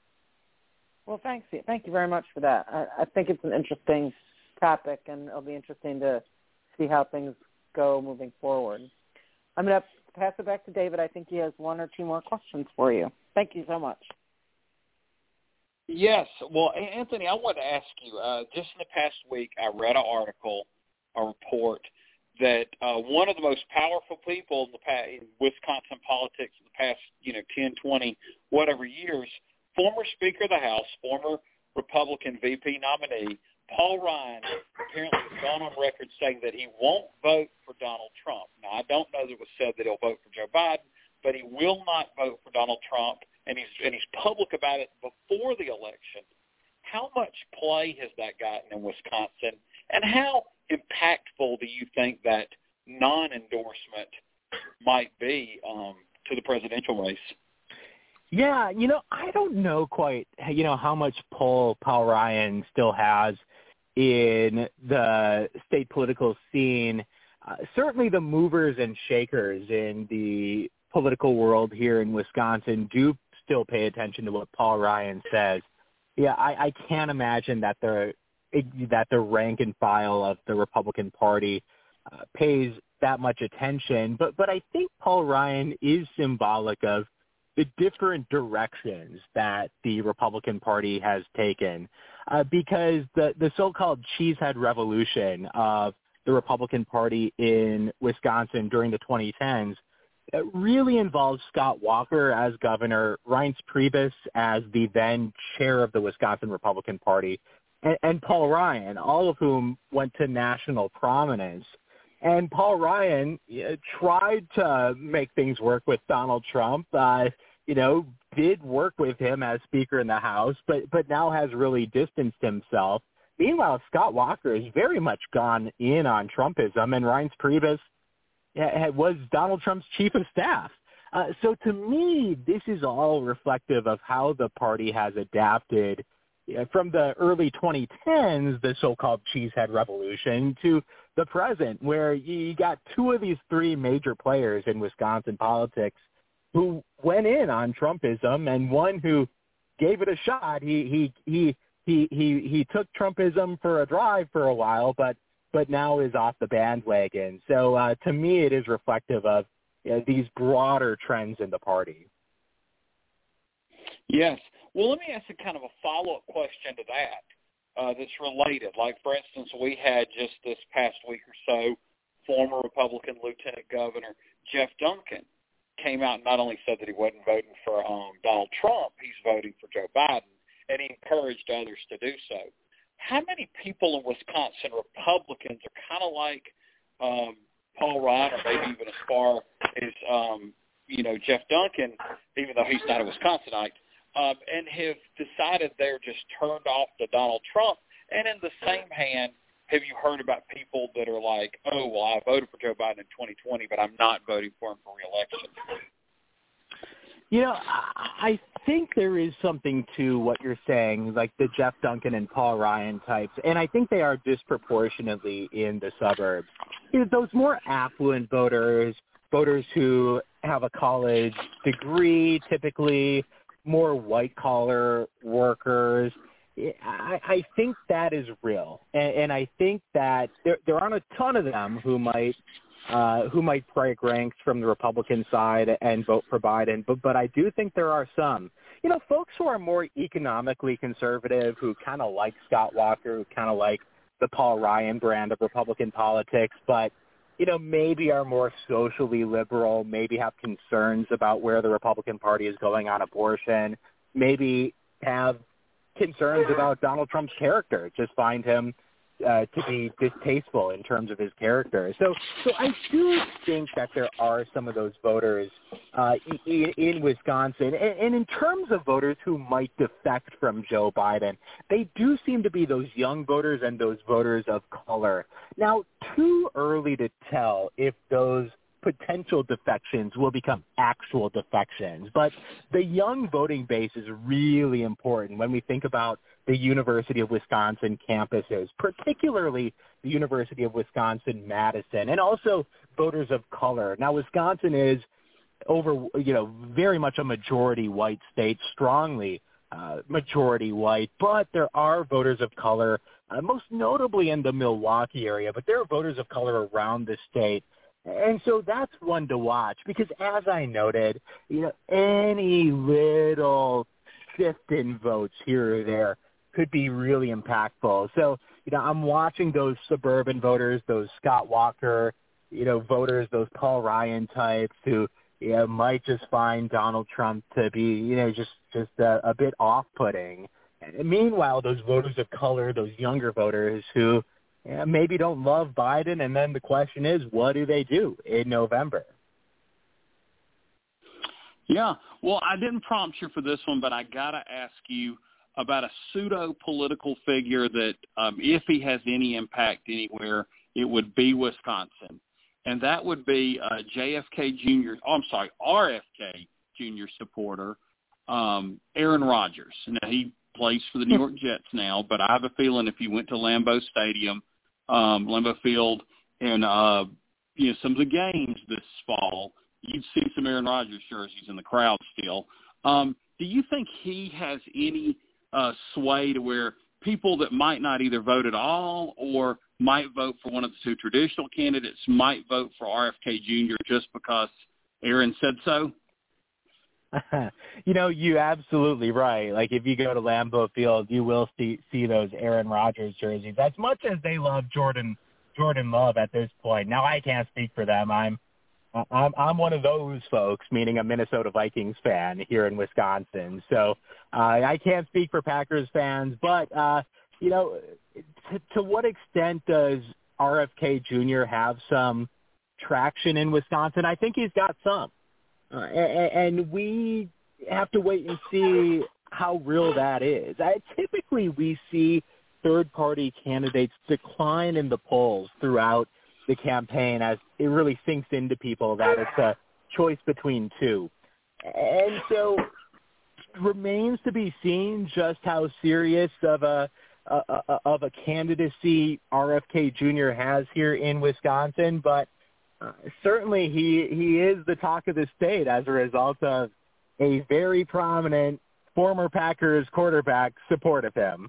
Well, thanks. Thank you very much for that. I, I think it's an interesting topic, and it'll be interesting to see how things go moving forward. I'm going to pass it back to David. I think he has one or two more questions for you. Thank you so much. Yes. Well, Anthony, I wanted to ask you, uh, just in the past week, I read an article, a report, that uh, one of the most powerful people in, the past, in Wisconsin politics in the past, you know, ten, twenty, whatever years, former Speaker of the House, former Republican V P nominee, Paul Ryan, apparently has gone on record saying that he won't vote for Donald Trump. Now, I don't know that it was said that he'll vote for Joe Biden, but he will not vote for Donald Trump, and he's and he's public about it before the election. How much play has that gotten in Wisconsin, and how impactful do you think that non-endorsement might be um, to the presidential race? Yeah, you know, I don't know quite, you know, how much pull Paul Ryan still has in the state political scene. Uh, certainly the movers and shakers in the political world here in Wisconsin do still pay attention to what Paul Ryan says. Yeah, I, I can't imagine that the that the rank and file of the Republican Party uh, pays that much attention. But but I think Paul Ryan is symbolic of the different directions that the Republican Party has taken, uh, because the, the so-called cheesehead revolution of the Republican Party in Wisconsin during the twenty tens It really involves Scott Walker as governor, Reince Priebus as the then chair of the Wisconsin Republican Party, and, and Paul Ryan, all of whom went to national prominence. And Paul Ryan uh, tried to make things work with Donald Trump, uh, you know, did work with him as Speaker in the House, but, but now has really distanced himself. Meanwhile, Scott Walker has very much gone in on Trumpism, and Reince Priebus was Donald Trump's chief of staff. Uh, so to me, this is all reflective of how the party has adapted uh, from the early twenty tens, the so-called cheesehead revolution, to the present, where you got two of these three major players in Wisconsin politics who went in on Trumpism, and one who gave it a shot. He he he he he, he took Trumpism for a drive for a while, but but now is off the bandwagon. So uh, to me, it is reflective of you know, these broader trends in the party. Yes. Well, let me ask a kind of a follow-up question to that uh, that's related. Like, for instance, we had just this past week or so, former Republican Lieutenant Governor Jeff Duncan came out and not only said that he wasn't voting for um, Donald Trump, he's voting for Joe Biden, and he encouraged others to do so. How many people in Wisconsin, Republicans, are kind of like um, Paul Ryan, or maybe even as far as, um, you know, Jeff Duncan, even though he's not a Wisconsinite, um, and have decided they're just turned off to Donald Trump? And in the same hand, have you heard about people that are like, oh, well, I voted for Joe Biden in twenty twenty, but I'm not voting for him for re-election? You know, I think there is something to what you're saying, like the Jeff Duncan and Paul Ryan types, and I think they are disproportionately in the suburbs. You know, those more affluent voters, voters who have a college degree, typically more white-collar workers, I, I think that is real, and, and I think that there, there aren't a ton of them who might uh, who might break ranks from the Republican side and vote for Biden, but but I do think there are some, you know, folks who are more economically conservative, who kind of like Scott Walker, who kind of like the Paul Ryan brand of Republican politics, but you know, maybe are more socially liberal, maybe have concerns about where the Republican Party is going on abortion, maybe have concerns about Donald Trump's character, just find him uh, to be distasteful in terms of his character. So so I do think that there are some of those voters uh, in, in Wisconsin. And, and in terms of voters who might defect from Joe Biden, they do seem to be those young voters and those voters of color. Now, too early to tell if those potential defections will become actual defections. But the young voting base is really important when we think about the University of Wisconsin campuses, particularly the University of Wisconsin-Madison, and also voters of color. Now, Wisconsin is over, you know, very much a majority white state, strongly uh, majority white, but there are voters of color, uh, most notably in the Milwaukee area, but there are voters of color around the state. And so that's one to watch because, as I noted, you know, any little shift in votes here or there could be really impactful. So, you know, I'm watching those suburban voters, those Scott Walker, you know, voters, those Paul Ryan types who, you know, might just find Donald Trump to be, you know, just, just a, a bit off-putting. And meanwhile, those voters of color, those younger voters who, yeah, maybe don't love Biden, and then the question is, what do they do in November? Yeah, well, I didn't prompt you for this one, but I got to ask you about a pseudo-political figure that, um, if he has any impact anywhere, it would be Wisconsin, and that would be uh, J F K Junior Oh, I'm sorry, R F K Junior supporter um, Aaron Rodgers. Now, he plays for the New York Jets now, but I have a feeling if you went to Lambeau Stadium, Um, Lambeau Field, and uh, you know, some of the games this fall, you'd see some Aaron Rodgers jerseys in the crowd still. Um, do you think he has any uh, sway to where people that might not either vote at all or might vote for one of the two traditional candidates might vote for R F K Junior just because Aaron said so? You know, you're absolutely right. Like, if you go to Lambeau Field, you will see see those Aaron Rodgers jerseys. As much as they love Jordan Jordan Love at this point. Now, I can't speak for them. I'm I'm I'm one of those folks, meaning a Minnesota Vikings fan here in Wisconsin. So uh, I can't speak for Packers fans, but uh, you know, to, to what extent does R F K Junior have some traction in Wisconsin? I think he's got some, uh, and, and we have to wait and see how real that is. I, typically, we see third-party candidates decline in the polls throughout the campaign as it really sinks into people that it's a choice between two. And so it remains to be seen just how serious of a, a, a of a candidacy R F K Junior has here in Wisconsin, but uh, certainly he he is the talk of the state as a result of a very prominent former Packers quarterback support of him.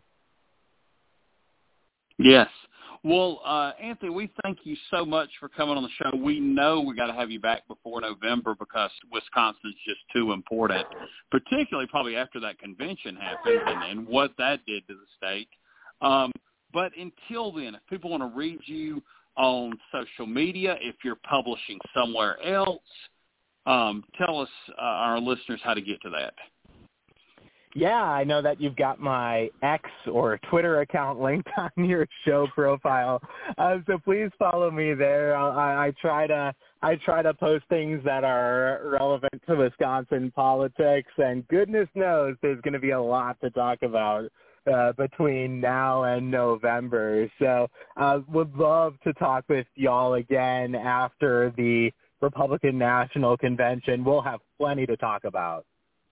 Yes. Well, uh, Anthony, we thank you so much for coming on the show. We know we got to have you back before November because Wisconsin's just too important, particularly probably after that convention happened and, and what that did to the state. Um, but until then, if people want to read you on social media, if you're publishing somewhere else, um, tell us, uh, our listeners, how to get to that. Yeah, I know that you've got my X or Twitter account linked on your show profile, uh, so please follow me there. I, I try to I try to post things that are relevant to Wisconsin politics, and goodness knows there's going to be a lot to talk about uh, between now and November. So I uh, would love to talk with y'all again after the Republican National Convention. We'll have plenty to talk about.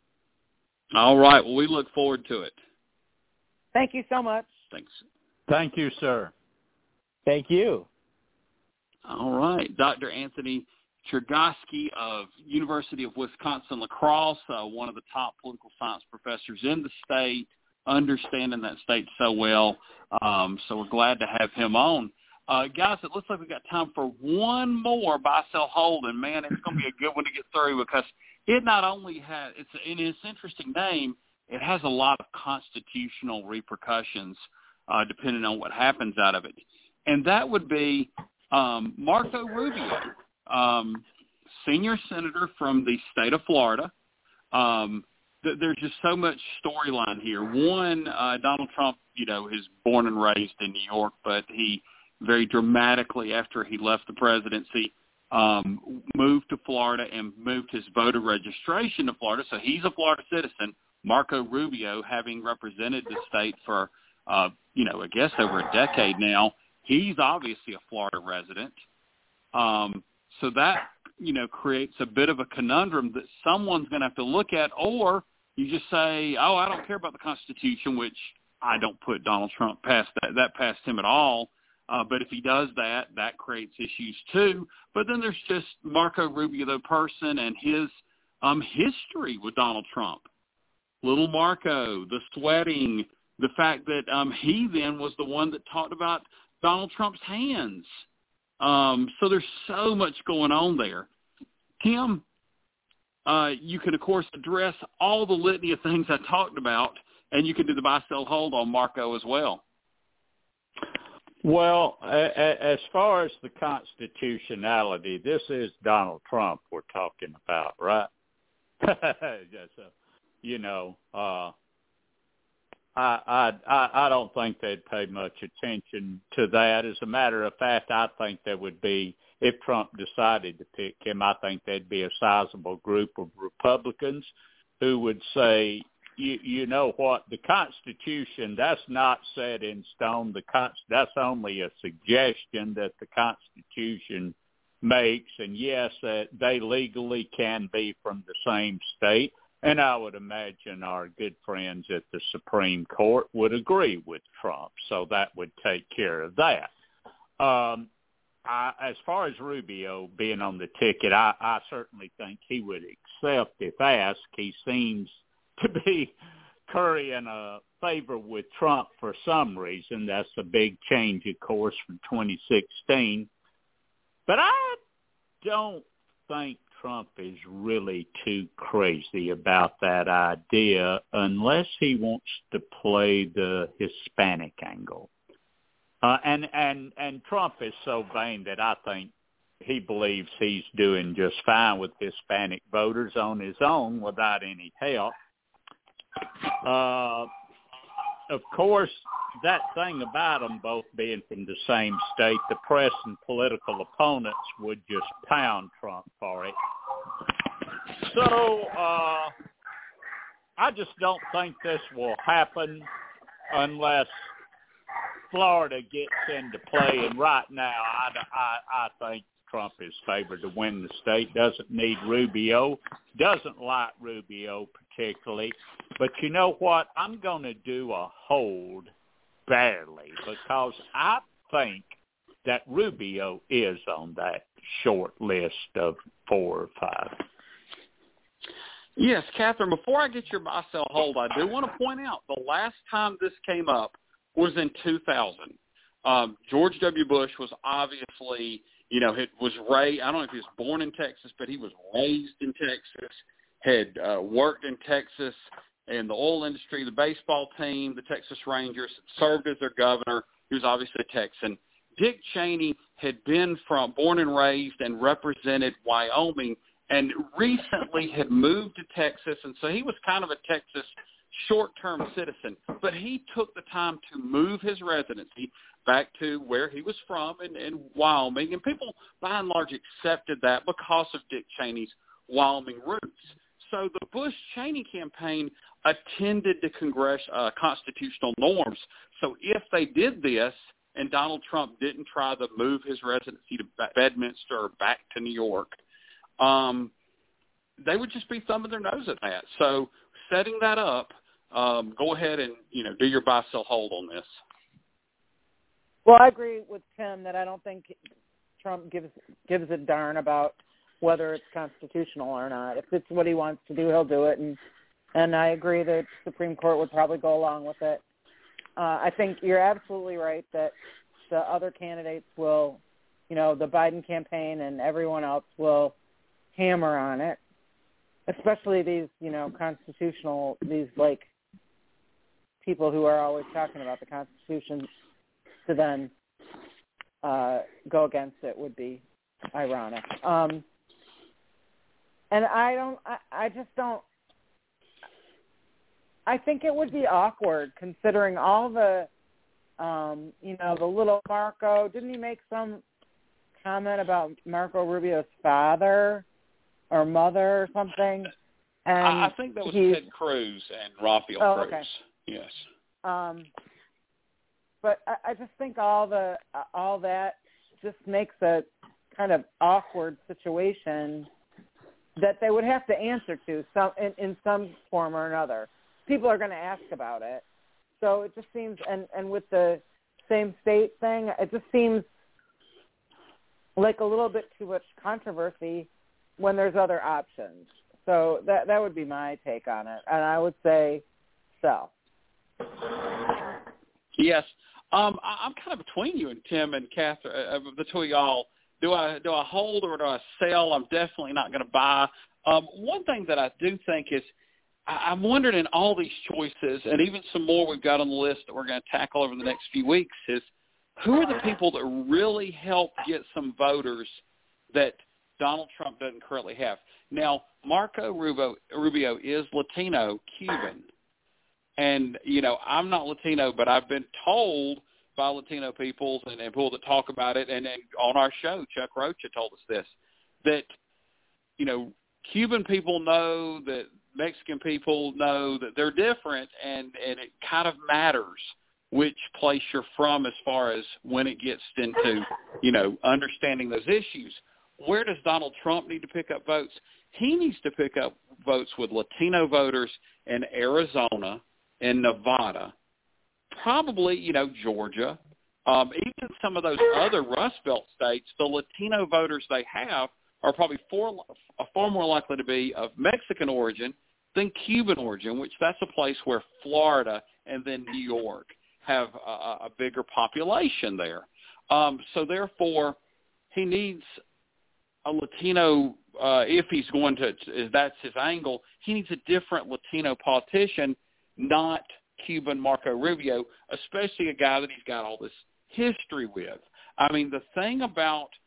All right. Well, we look forward to it. Thank you so much. Thanks. Thank you, sir. Thank you. All right. Doctor Anthony Chergosky of University of Wisconsin-La Crosse, uh, one of the top political science professors in the state, understanding that state so well. Um, so we're glad to have him on. Uh, guys, it looks like we've got time for one more buy, sell, hold, and, man, it's going to be a good one to get through because it not only has, it's in its interesting name, it has a lot of constitutional repercussions uh, depending on what happens out of it. And that would be um, Marco Rubio, um, senior senator from the state of Florida. Um, th- there's just so much storyline here. One, uh, Donald Trump, you know, is born and raised in New York, but he very dramatically after he left the presidency, um, moved to Florida and moved his voter registration to Florida. So he's a Florida citizen. Marco Rubio, having represented the state for, uh, you know, I guess over a decade now, he's obviously a Florida resident. Um, so that, you know, creates a bit of a conundrum that someone's going to have to look at, or you just say, oh, I don't care about the Constitution, which I don't put Donald Trump past that, that past him at all. Uh, but if he does that, that creates issues too. But then there's just Marco Rubio, the person, and his um, history with Donald Trump. Little Marco, the sweating, the fact that um, he then was the one that talked about Donald Trump's hands. Um, so there's so much going on there. Tim, uh, you can, of course, address all the litany of things I talked about, and you can do the buy, sell, hold on Marco as well. Well, as far as the constitutionality, this is Donald Trump we're talking about, right? so, you know, uh, I, I I don't think they'd pay much attention to that. As a matter of fact, I think there would be, if Trump decided to pick him, I think there'd be a sizable group of Republicans who would say, You, you know what, the Constitution, that's not set in stone. The Con- That's only a suggestion that the Constitution makes. And, yes, that they legally can be from the same state. And I would imagine our good friends at the Supreme Court would agree with Trump. So that would take care of that. Um, I, as far as Rubio being on the ticket, I, I certainly think he would accept if asked. He seems to be currying a favor with Trump for some reason. That's a big change, of course, from twenty sixteen. But I don't think Trump is really too crazy about that idea unless he wants to play the Hispanic angle. Uh, and, and, and Trump is so vain that I think he believes he's doing just fine with Hispanic voters on his own without any help. Uh, of course, that thing about them both being from the same state, the press and political opponents would just pound Trump for it. So uh, I just don't think this will happen unless Florida gets into play. And right now, I, I, I think Trump is favored to win the state. Doesn't need Rubio. Doesn't like Rubio particularly. But you know what? I'm going to do a hold barely because I think that Rubio is on that short list of four or five. Yes, Catherine, before I get your buy-sell hold, I do want to point out the last time this came up was in two thousand. Um, George W. Bush was obviously, you know, it was raised, I don't know if he was born in Texas, but he was raised in Texas, had uh, worked in Texas in the oil industry, the baseball team, the Texas Rangers, served as their governor. He was obviously a Texan. Dick Cheney had been from born and raised and represented Wyoming and recently had moved to Texas, and so he was kind of a Texas short-term citizen. But he took the time to move his residency back to where he was from in, in Wyoming, and people, by and large, accepted that because of Dick Cheney's Wyoming roots. So the Bush-Cheney campaign attended to Congress, uh, constitutional norms. So if they did this and Donald Trump didn't try to move his residency to Bedminster or back to New York, um, they would just be thumbing their nose at that. So setting that up, um, go ahead and, you know, do your buy-sell hold on this. Well, I agree with Tim that I don't think Trump gives gives a darn about whether it's constitutional or not. If it's what he wants to do, he'll do it, and and I agree that the Supreme Court would probably go along with it. Uh, I think you're absolutely right that the other candidates will, you know, the Biden campaign and everyone else will hammer on it, especially these, you know, constitutional, these, like, people who are always talking about the Constitution to then uh, go against it would be ironic. Um, and I don't, I, I just don't, I think it would be awkward considering all the, um, you know, the little Marco, didn't he make some comment about Marco Rubio's father or mother or something? And I, I think that was Ted Cruz and Rafael oh, Cruz. Okay. Yes. Um, but I, I just think all the all that just makes a kind of awkward situation that they would have to answer to some in, in some form or another. People are going to ask about it, so it just seems. And, and with the same state thing, it just seems like a little bit too much controversy when there's other options. So that that would be my take on it, and I would say sell. Yes, um, I, I'm kind of between you and Tim and Catherine, uh, the two of y'all. Do I do I hold or do I sell? I'm definitely not going to buy. Um, one thing that I do think is I, I'm wondering in all these choices, and even some more we've got on the list that we're going to tackle over the next few weeks, is who are the people that really help get some voters that Donald Trump doesn't currently have? Now, Marco Rubio, Rubio is Latino Cuban. And, you know, I'm not Latino, but I've been told by Latino people and, and people that talk about it, and, and on our show, Chuck Rocha told us this, that, you know, Cuban people know that Mexican people know that they're different, and, and it kind of matters which place you're from as far as when it gets into, you know, understanding those issues. Where does Donald Trump need to pick up votes? He needs to pick up votes with Latino voters in Arizona and Nevada, probably, you know, Georgia, um, even some of those other Rust Belt states. The Latino voters they have are probably far, far more likely to be of Mexican origin than Cuban origin, which that's a place where Florida and then New York have a, a bigger population there. Um, so therefore, he needs a Latino, uh, if he's going to, if that's his angle, he needs a different Latino politician, not Cuban Marco Rubio, especially a guy that he's got all this history with. I mean, the thing about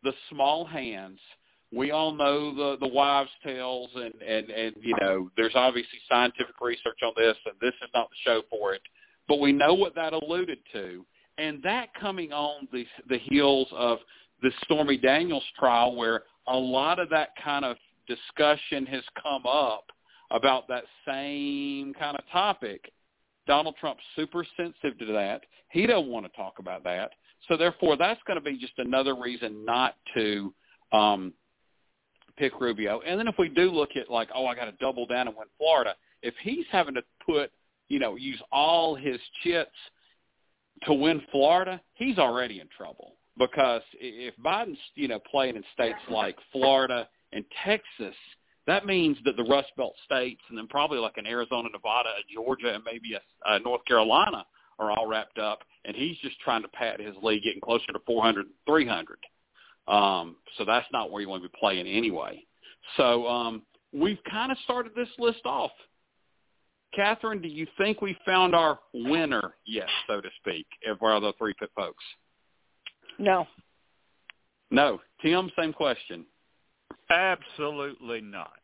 the small hands. We all know the, the wives' tales, and, and, and, you know, there's obviously scientific research on this, and this is not the show for it. But we know what that alluded to. And that coming on the, the heels of the Stormy Daniels trial, where a lot of that kind of discussion has come up about that same kind of topic. Donald Trump's super sensitive to that. He don't want to talk about that. So, therefore, that's going to be just another reason not to um, – pick Rubio. And then if we do look at like, oh, I got to double down and win Florida, if he's having to put, you know, use all his chips to win Florida, he's already in trouble. Because if Biden's, you know, playing in states like Florida and Texas, that means that the Rust Belt states and then probably like an Arizona, Nevada, Georgia, and maybe a, a North Carolina are all wrapped up, and he's just trying to pad his lead, getting closer to four hundred, three hundred. Um, so that's not where you want to be playing anyway. So um, we've kind of started this list off. Catherine, do you think we found our winner yet, so to speak, of our other three folks? No. No. Tim, same question. Absolutely not.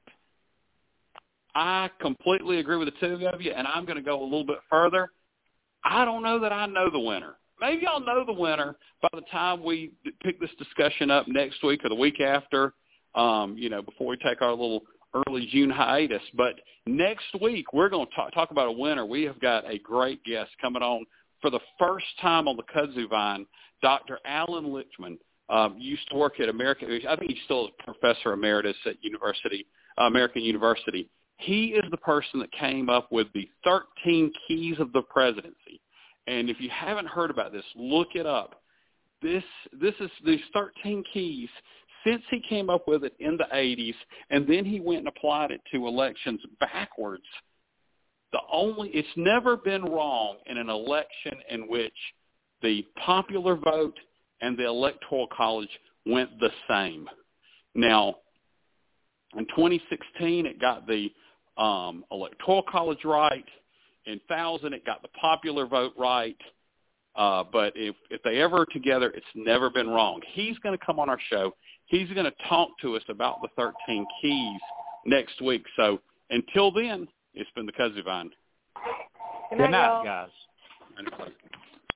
I completely agree with the two of you, and I'm going to go a little bit further. I don't know that I know the winner. Maybe I'll know the winner by the time we pick this discussion up next week or the week after, um, you know, before we take our little early June hiatus. But next week, we're going to talk, talk about a winner. We have got a great guest coming on for the first time on the Kudzu Vine, Doctor Alan Lichtman. Um, used to work at American, I think he's still a professor emeritus at University, uh, American University. He is the person that came up with the thirteen keys of the presidency. And if you haven't heard about this, look it up. This this is these thirteen keys since he came up with it in the eighties, and then he went and applied it to elections backwards. The only it's never been wrong in an election in which the popular vote and the Electoral College went the same. Now, in twenty sixteen, it got the um, Electoral College right. In one thousand, it got the popular vote right. Uh, but if, if they ever are together, it's never been wrong. He's going to come on our show. He's going to talk to us about the thirteen keys next week. So until then, it's been the Kudzu Vine. Good night, Good night, guys.